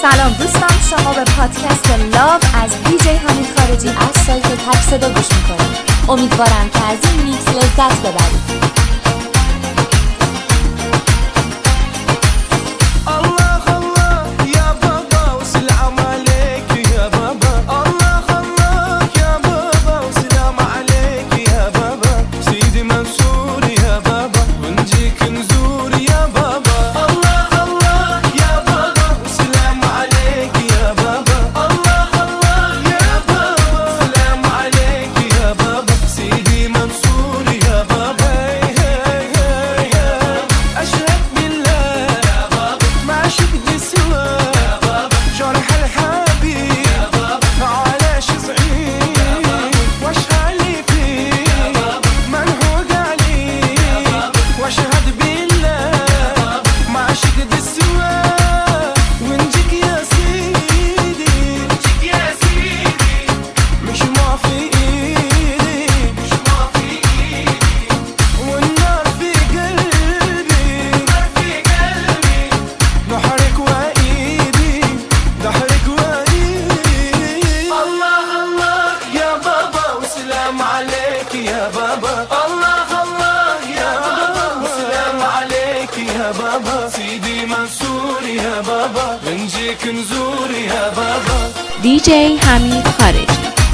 سلام دوستان، شما به پادکست لاو از دیجی حمید خارجی از سایت تک صدا گوش میکنید. امیدوارم که از این میکس لذت ببرید. دیجی حمید خارجی.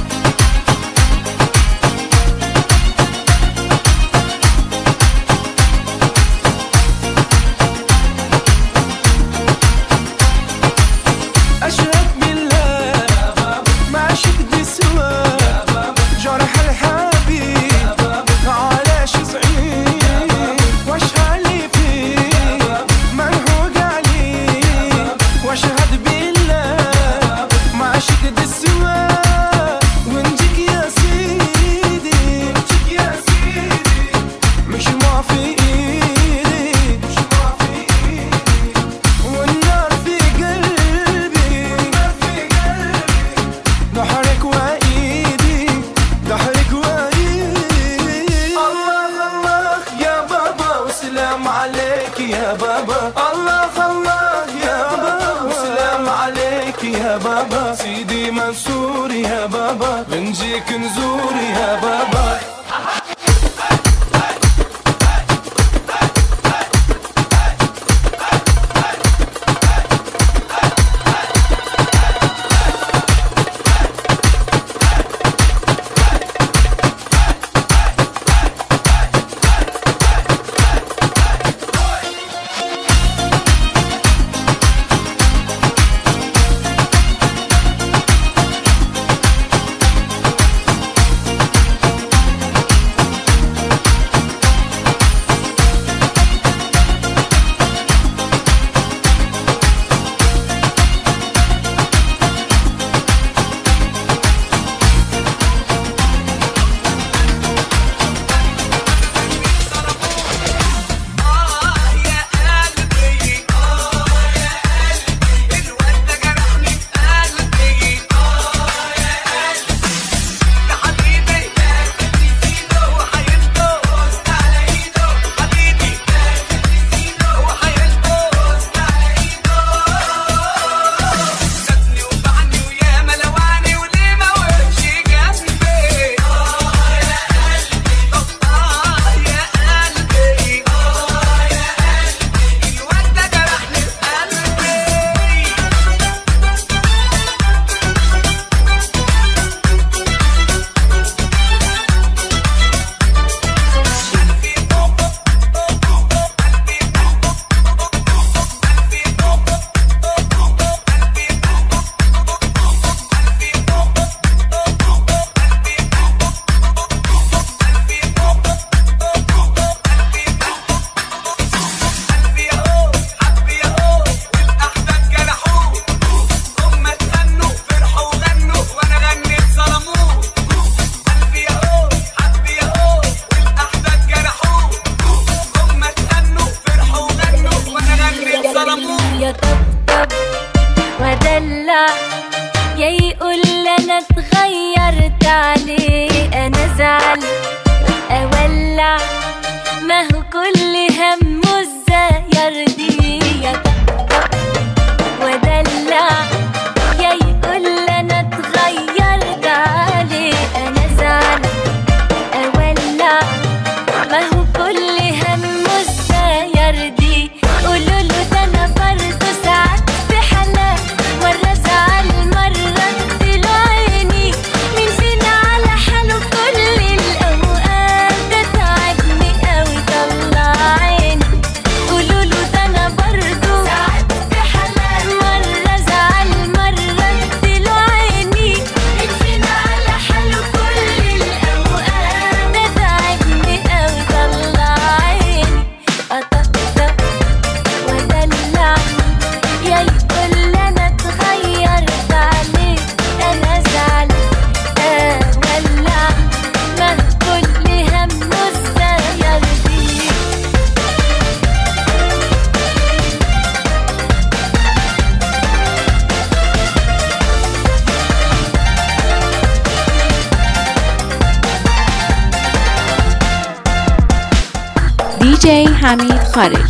سيدي منصور يا بابا بنجيك نزور يا بابا. يقول انا اتغيرت عليه، انا زعل اولع، ما هو كل همه ازاي يرضيه ودلع. حمید خارجی.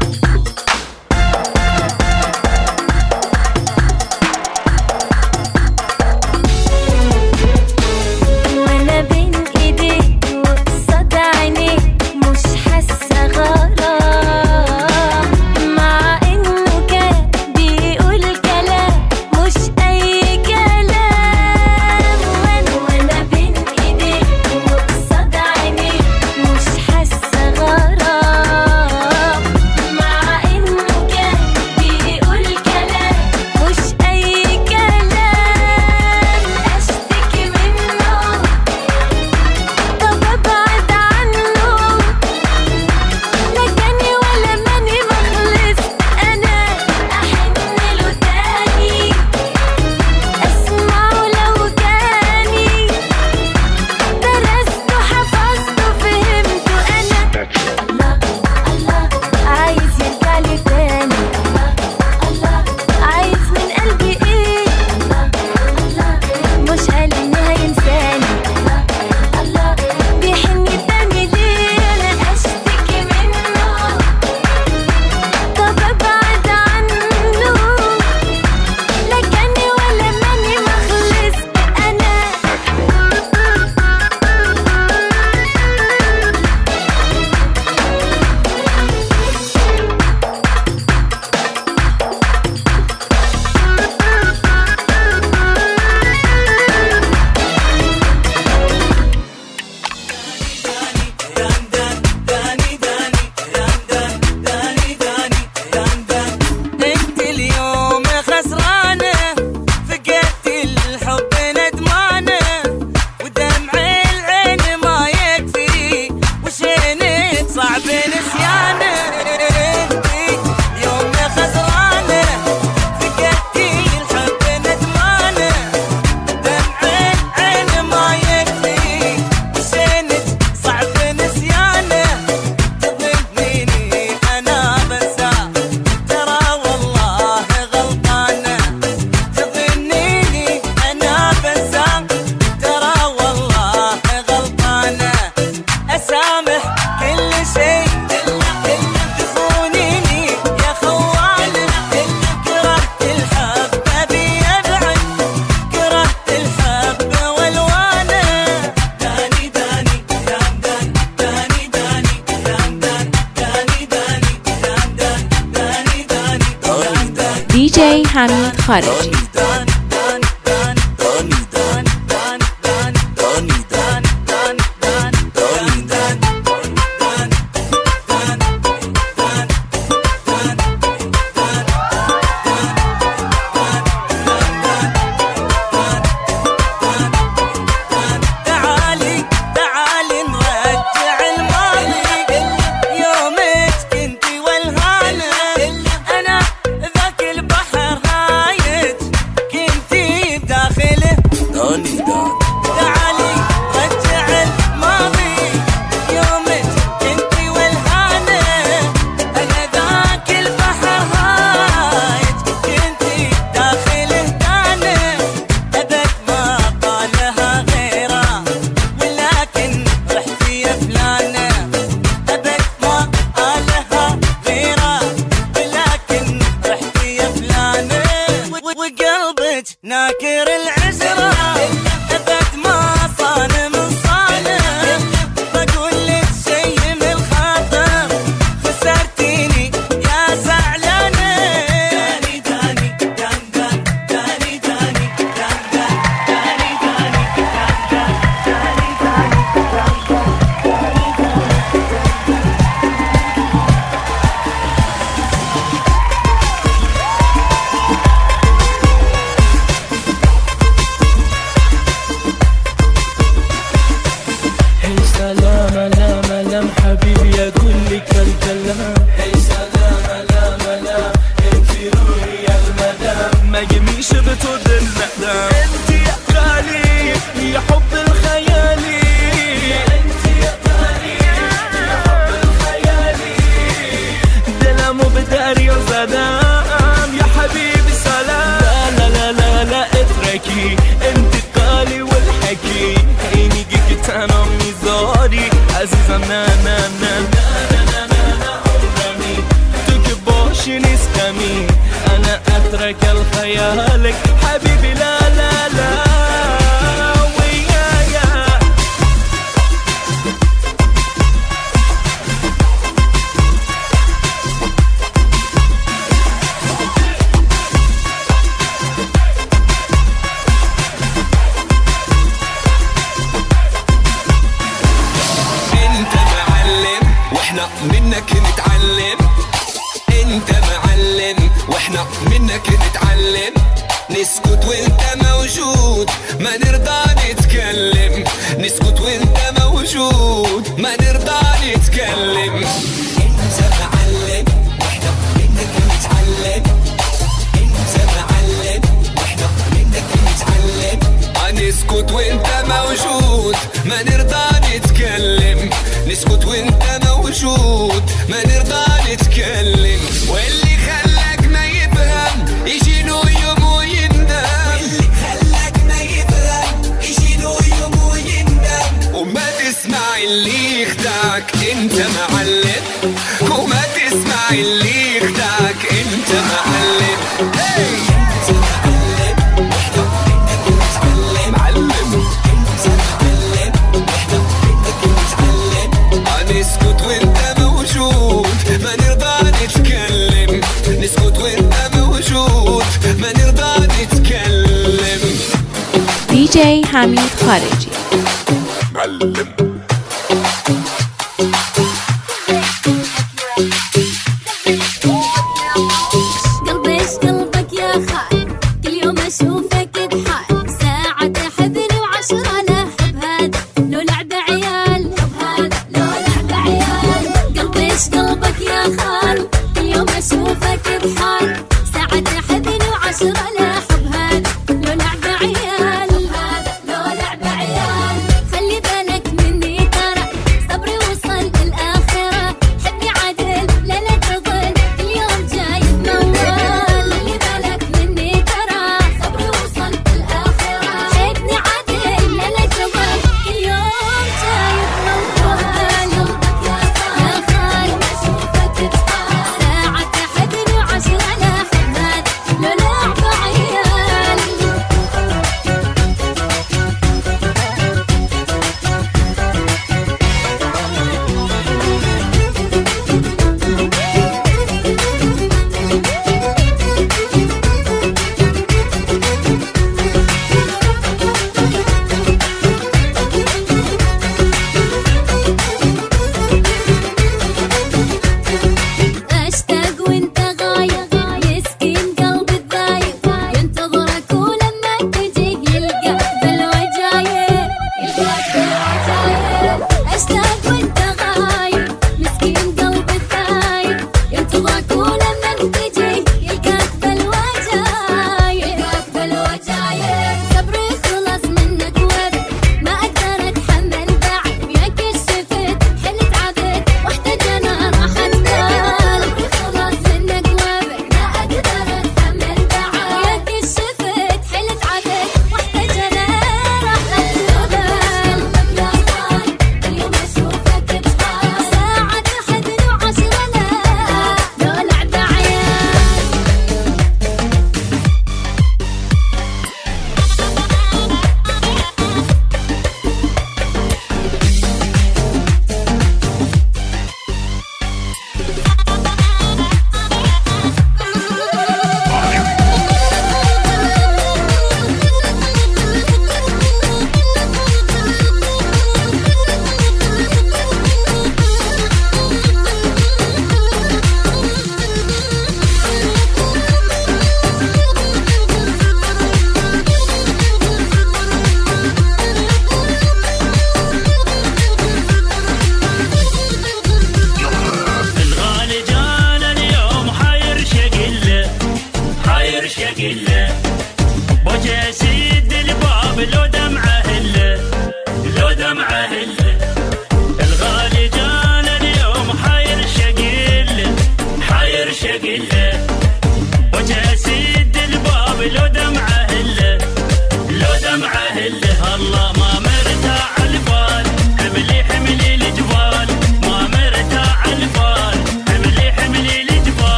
DJ حمید خارجی. ناكر العزرة أبد ما صان من صانه بقول لك شي من الخاطر خسرتيني يا زعلانة داني داني دان دان داني داني دان دان داني داني دان دان سلام حبيبي اقول لك الكلام. هي سلام لا انت روحي يا المدام ما يميش بتود الندم. انت يا غالي يا حب الخيالي انت يا غالي يا حب الخيالي دلم بداري وزدام يا حبيبي سلام. لا لا لا لا اتركي انتقالي والحكي هيني جيك انا ميزاري عزيزة نا نا نا نا نا نا نا نسكمي أنا أترك الخيالك حبيبي لا لا لا منك نتعلم انت معلم واحنا منك نتعلم نسكت وانت موجود ما نرضى نتكلم نسكت وانت موجود ما نرضى نتكلم انت معلم واحنا منك نتعلم انت معلم واحنا منك نتعلم نسكت وانت موجود ما نرضى نتكلم نسكت وانت موجود ما نرضى نتكلم واللي خلاك ما يفهم يجي له يوم ويندم واللي خلاك ما يفهم يجي له يوم ويندم وما تسمع اللي يخدعك انت معلم وما تسمع اللي يخدعك انت معلم انت معلم واحنا منك نتعلم معلم انت معلم واحنا منك نتعلم نسكت وانت موجود ما نرضى نتكلم نسكت وانت موجود ما نرضى نتكلم دي جي حمید خارجی معلم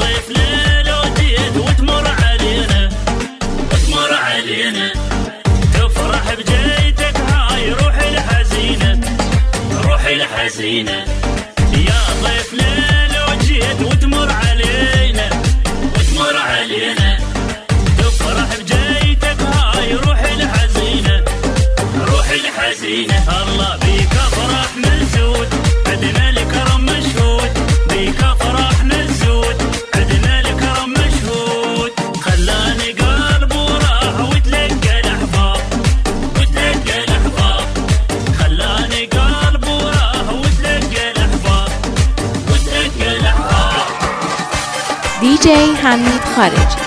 ضيف ليلة وجيت وتمر علينا وتمر علينا تفرح بجيتك هاي روحي الحزينة روحي الحزينة يا ضيف ليلة وجيت وتمر علينا وتمر علينا تفرح بجيتك هاي روحي الحزينة روحي الحزينة الله بيك فرح ملزود عدنا الكرم مشهود بيك فرح ملزود عدنا الكرم مشهود خلاني قلب وراح وتلقى الأحباب وتلقى الأحباب خلاني قلب وراح وتلقى الأحباب وتلقى الأحباب DJ حمید خارجی.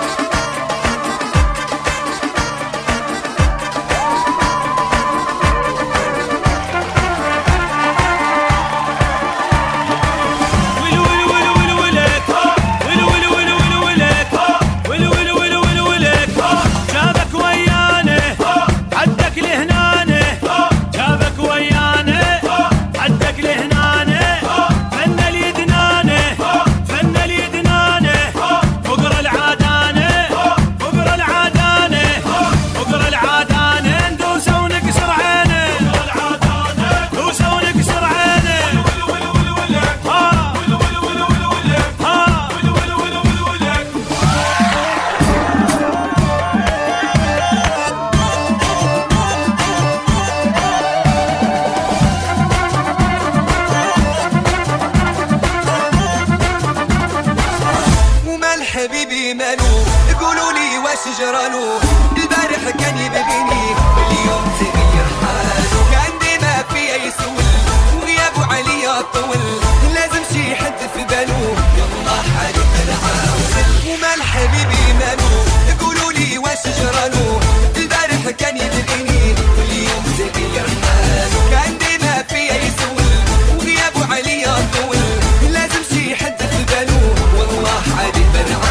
حبيبي مالو قولوا لي واش جرالو البارح كان يبغيني اليوم تغير حالو كان ديما فيا يسول وغيابو عليا طول لازم شي حد في بالو يلا حالي نعاود ومال حبيبي مالو قولوا لي واش جرالو البارح كان يبغيني اليوم تغير حالو كان ديما فيا يسول وغيابو عليا طول لازم شي حد في بالو والله حالي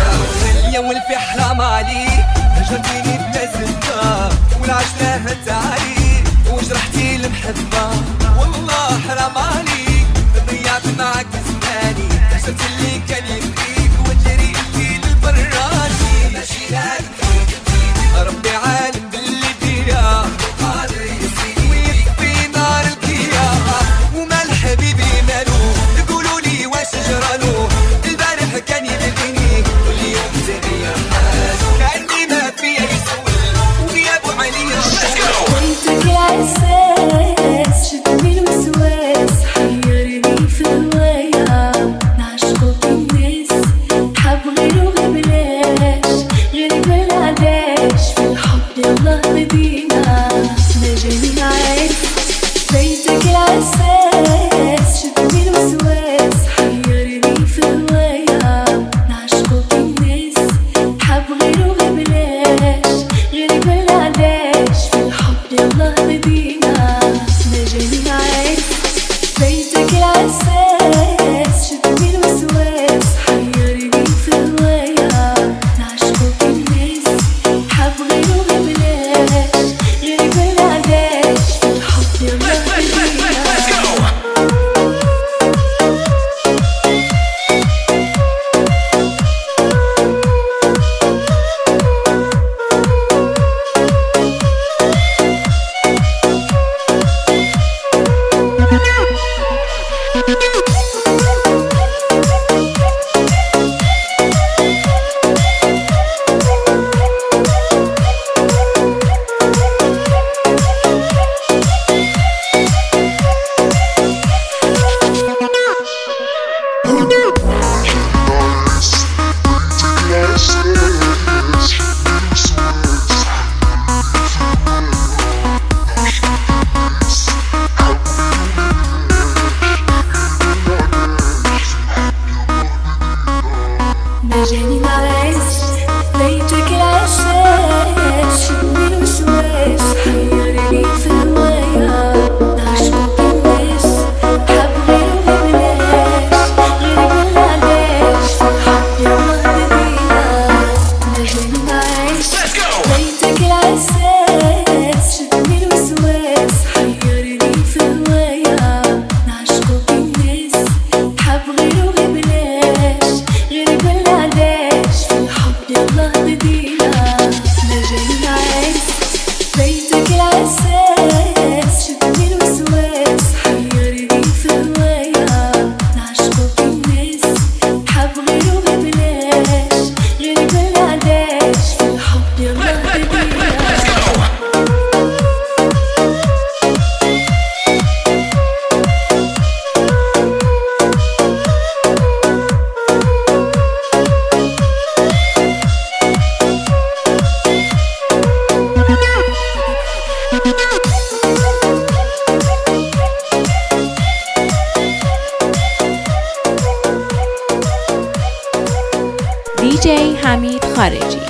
يا ولفي حرام عليك هجرتيني بلا زبدة والعشرة تعالي وجرحتي المحبة والله حرام عليك ضيعت معك زماني هجرت اللي كان يبغيك وجري اللي للبراني ماشي هادي ربي عالم باللي بيا قادر يسيني ويكفي نار الكيا ومال حبيبي مالو قولوا لي واش جرالو البارح كان يبغيني واليوم تغير حالو كأني ما فيا يسول وغيابو عليا وانتك العساس شدني الوسواس حيرني في هوايا نعشقو بالناس حب غيره غبلاش غير بلعلاش في الحب يالله بدينا ما جاني نعيش بيتك العساس شدني الوسواس حيرني في هوايا نعشقو بالناس حب غيره غبلاش غير بلعلاش في الحب يالله بدينا ما جاني نعيش بيتك العساس شدني الوسواس حيرني في هوايا نعشقو بالناس حب غيره غبلاش غير بلعلاش في الحب يالله بدينا ما جاني نعيش بيتك العساس شدني الوسواس حيرني في هوايا نعشقو بالناس حب غيره غبلاش غير بلعلاش في الحب يالله بدينا ما جاني نعيش بيتك العساس شدني الوسواس حيرني في هوايا نعشقو بالناس حب غيره غبلاش غير بلعلاش حمید خارجی.